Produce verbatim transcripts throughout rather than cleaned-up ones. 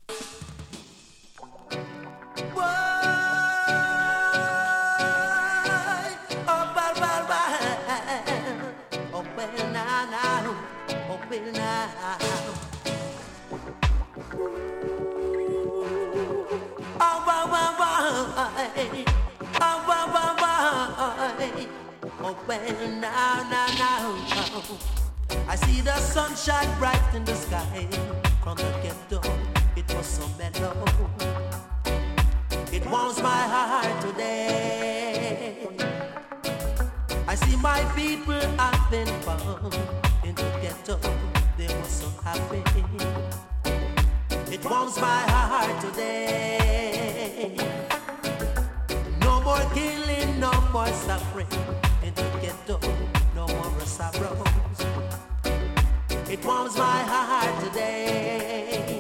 Oh, well, now, now, now, I see the sunshine bright in the sky. From the ghetto, it was so mellow. It warms my heart today. I see my people having fun in the ghetto. They were so happy. It warms my heart today. No more killing, no more suffering. No more sorrows. It warms my heart today.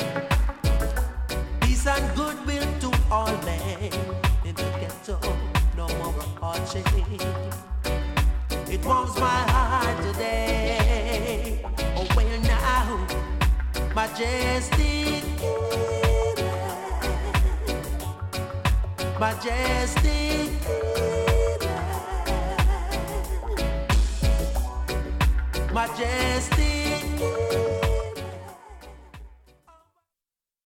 Peace and goodwill to all men in the ghetto. No more hardship. It warms my heart today. Oh well now, majestic, majestic. Majestic,